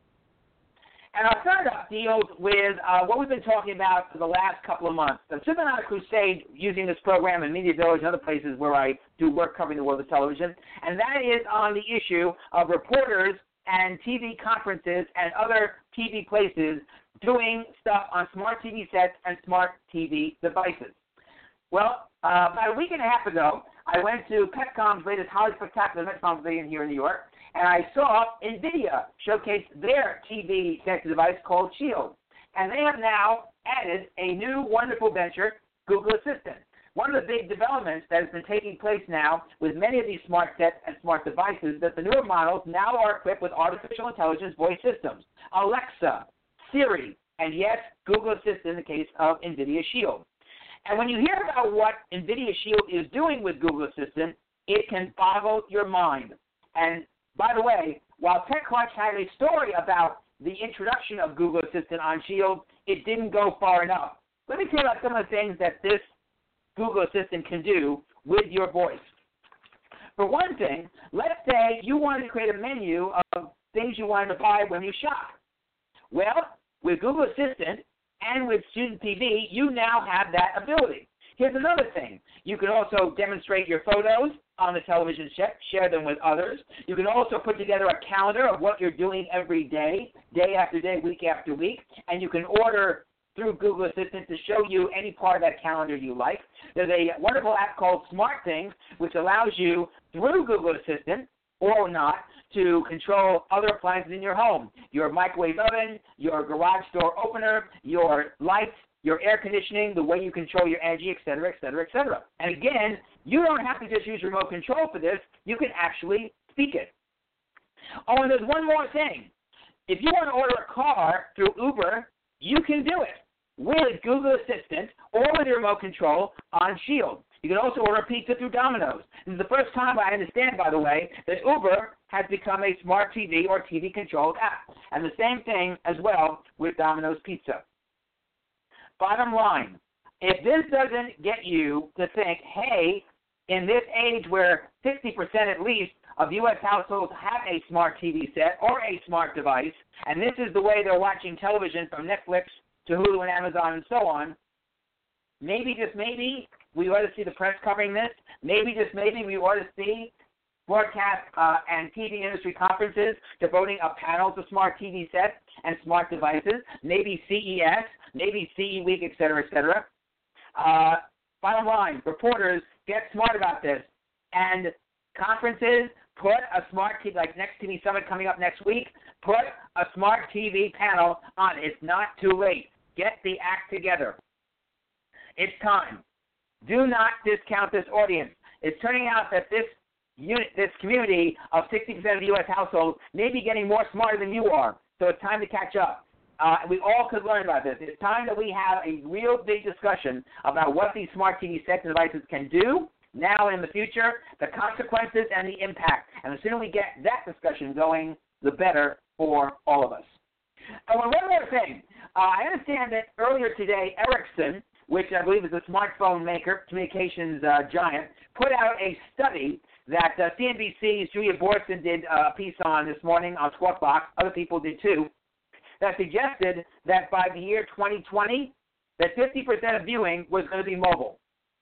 And our third up deals with what we've been talking about for the last couple of months. I've been on a crusade using this program in Media Village and other places where I do work covering the world of television, and that is on the issue of reporters and TV conferences and other TV places doing stuff on smart TV sets and smart TV devices. Well, about a week and a half ago, I went to Petcom's latest Hollywood Spectacular Metcom Pavilion here in New York, and I saw NVIDIA showcase their TV connected device called Shield. And they have now added a new wonderful venture, Google Assistant. One of the big developments that has been taking place now with many of these smart sets and smart devices is that the newer models now are equipped with artificial intelligence voice systems, Alexa, Siri, and yes, Google Assistant in the case of NVIDIA Shield. And when you hear about what NVIDIA Shield is doing with Google Assistant, it can boggle your mind. And by the way, while TechCrunch had a story about the introduction of Google Assistant on Shield, it didn't go far enough. Let me tell you about some of the things that this Google Assistant can do with your voice. For one thing, let's say you wanted to create a menu of things you wanted to buy when you shop. Well, with Google Assistant and with Student TV, you now have that ability. Here's another thing. You can also demonstrate your photos on the television set, share them with others. You can also put together a calendar of what you're doing every day, day after day, week after week, and you can order through Google Assistant to show you any part of that calendar you like. There's a wonderful app called SmartThings, which allows you, through Google Assistant, or not, to control other appliances in your home, your microwave oven, your garage door opener, your lights, your air conditioning, the way you control your energy, et cetera, et cetera, et cetera. And again, you don't have to just use remote control for this. You can actually speak it. Oh, and there's one more thing. If you want to order a car through Uber, you can do it with Google Assistant or with your remote control on Shield. You can also order pizza through Domino's. This is the first time I understand, by the way, that Uber has become a smart TV or TV-controlled app. And the same thing as well with Domino's Pizza. Bottom line, if this doesn't get you to think, hey, in this age where 60% at least of U.S. households have a smart TV set or a smart device, and this is the way they're watching television from Netflix to Hulu and Amazon and so on, maybe, just maybe, we ought to see the press covering this. Maybe, just maybe, we ought to see broadcast and TV industry conferences devoting a panel to smart TV sets and smart devices, maybe CES, maybe CE Week, et cetera, et cetera. Bottom line, reporters, get smart about this. And conferences, put a smart TV, like Next TV Summit coming up next week, put a smart TV panel on. It's not too late. Get the act together. It's time. Do not discount this audience. It's turning out that this community of 60% of U.S. households may be getting more smarter than you are, so it's time to catch up. We all could learn about this. It's time that we have a real big discussion about what these smart TV sets and devices can do now and in the future, the consequences and the impact. And the sooner we get that discussion going, the better for all of us. And one more thing. I understand that earlier today, Ericsson, which I believe is a smartphone maker, communications giant, put out a study that CNBC's Julia Boorstin did a piece on this morning on Squawk Box. Other people did too. That suggested that by the year 2020, that 50% of viewing was going to be mobile.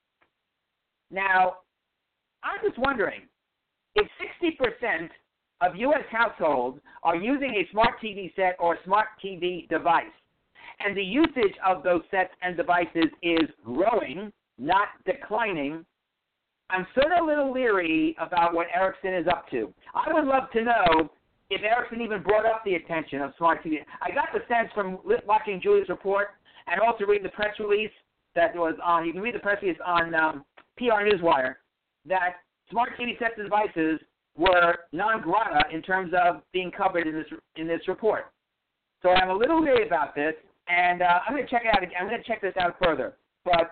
Now, I'm just wondering, if 60% of U.S. households are using a smart TV set or a smart TV device, and the usage of those sets and devices is growing, not declining, I'm sort of a little leery about what Ericsson is up to. I would love to know if Ericsson even brought up the attention of smart TV. I got the sense from watching Julie's report and also reading the press release that was on, you can read the press release on PR Newswire, that smart TV sets and devices were non grata in terms of being covered in this report. So I'm a little leery about this, and I'm going to check it out. I'm going to check this out further. But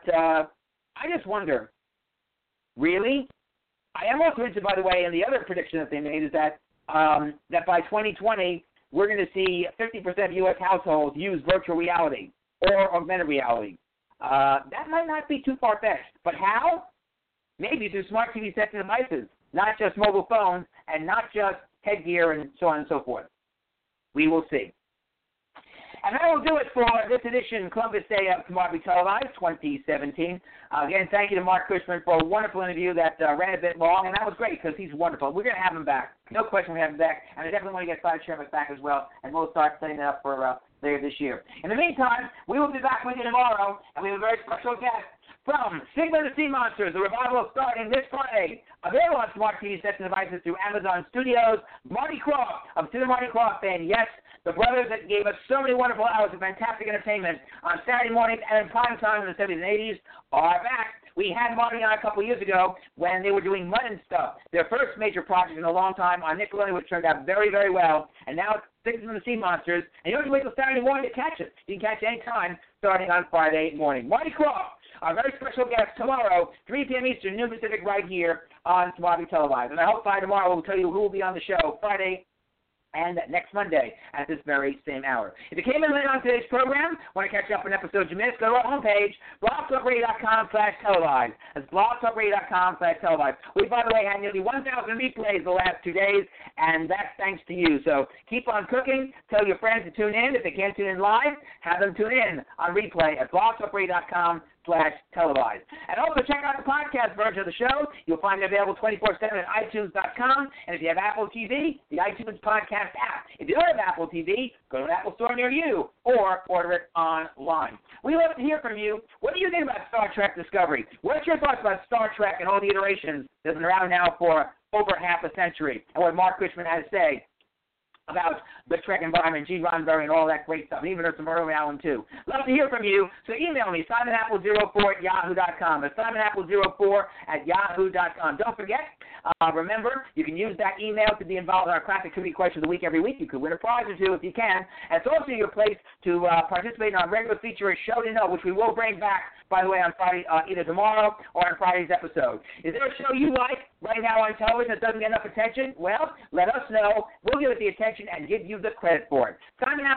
I just wonder, really? I am also interested, by the way, in the other prediction that they made is that by 2020 we're going to see 50% of U.S. households use virtual reality or augmented reality. That might not be too far-fetched. But how? Maybe through smart TV sets and devices, not just mobile phones and not just headgear and so on and so forth. We will see. And that will do it for this edition, Columbus Day of Tomorrow Be Televised 2017. Again, thank you to Mark Cushman for a wonderful interview that ran a bit long, and that was great because he's wonderful. We're going to have him back. No question we have him back, and I definitely want to get Clyde Sherman back as well, and we'll start setting that up for later this year. In the meantime, we will be back with you tomorrow, and we have a very special guest from Sigma the Sea Monsters, the revival starting this Friday. Available on smart TV sets and devices through Amazon Studios. Marty Krofft of To the Marty Krofft Band. Yes, the brothers that gave us so many wonderful hours of fantastic entertainment on Saturday mornings and in prime time in the 70s and 80s are back. We had Marty on a couple of years ago when they were doing Mud and Stuff, their first major project in a long time on Nickelodeon, which turned out very, very well. And now it's Sigma the Sea Monsters. And you don't have to wait till Saturday morning to catch it. You can catch it any time starting on Friday morning. Marty Krofft, our very special guest tomorrow, 3 p.m. Eastern, noon Pacific, right here on Tomorrow Be Televised. And I hope by tomorrow we'll tell you who will be on the show Friday and next Monday at this very same hour. If you came in late on today's program, want to catch up on episodes you missed, go to our homepage, blogtalkradio.com/televised. That's blogtalkradio.com/televised. We, by the way, had nearly 1,000 replays the last 2 days, and that's thanks to you. So keep on cooking. Tell your friends to tune in. If they can't tune in live, have them tune in on replay at blogtalkradio.com/televised. And also check out the podcast version of the show. You'll find it available 24/7 at iTunes.com. And if you have Apple TV, the iTunes podcast app. If you don't have Apple TV, go to an Apple store near you or order it online. We love to hear from you. What do you think about Star Trek Discovery? What's your thoughts about Star Trek and all the iterations that have been around now for over half a century? And what Mark Cushman has to say about the Trek environment, Gene Roddenberry, and all that great stuff, and even some early Allen, too. Love to hear from you, so email me, simonapple04@yahoo.com. That's simonapple04@yahoo.com. Don't forget, remember, you can use that email to be involved in our Classic Trivia Question of the Week every week. You could win a prize or two if you can. And it's also your place to participate in our regular feature, Show to Know, which we will bring back, by the way, on Friday, either tomorrow or on Friday's episode. Is there a show you like right now on television that doesn't get enough attention? Well, let us know. We'll give it the attention and give you the credit for it.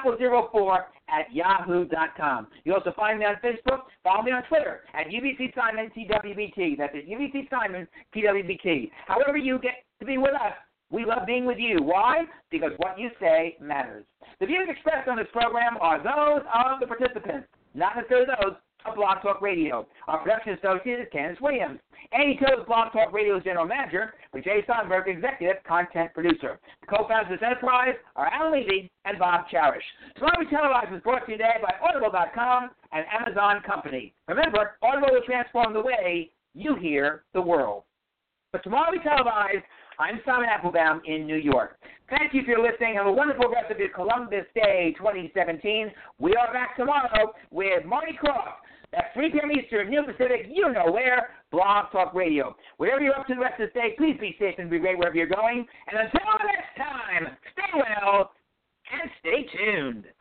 SimonApple04@yahoo.com. You also find me on Facebook. Follow me on Twitter at UBC Simon TWBT. That's it, UBC Simon TWBT. However you get to be with us, we love being with you. Why? Because what you say matters. The views expressed on this program are those of the participants, not necessarily those of Blog Talk Radio. Our production associate is Candace Williams. Annie Toe is Blog Talk Radio's general manager, with Jay Sonberg, executive content producer. The co-founders of this enterprise are Alan Levy and Bob Cherish. Tomorrow Be Televised was brought to you today by Audible.com and Amazon Company. Remember, Audible will transform the way you hear the world. But Tomorrow Be Televised, I'm Simon Applebaum in New York. Thank you for listening. Have a wonderful rest of your Columbus Day 2017. We are back tomorrow with Marty Krofft. That's 3 p.m. Eastern, noon Pacific, you know where, Blog Talk Radio. Whatever you're up to the rest of the day, please be safe and be great wherever you're going. And until next time, stay well and stay tuned.